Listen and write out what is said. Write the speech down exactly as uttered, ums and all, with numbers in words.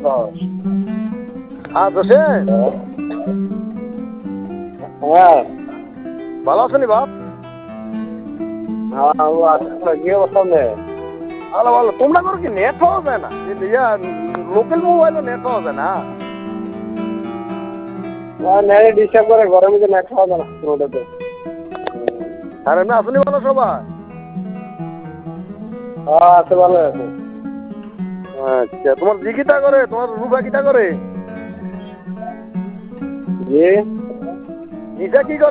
দশ। আচ্ছা সে হ্যাঁ ভালো আছেনি বাপ? হ্যাঁ ও আসলে কি অবস্থা নেই? ভালো ভালো। তোমরা করে কি নেট পাওয়া যায় না? ইয়া লোকাল মোবাইলে নেট পাওয়া যায় না? নেট ডিস্টার্ব করে, ঘরের মধ্যে নেট পাওয়া যায় না রোডেতে। আর এমনি আসনি ভালো সবাই? হ্যাঁ আছে, ভালো আছে। আচ্ছা তোমার জি কিটা করে, তোমার রূপা কিটা করে? জি নিশা কি করে?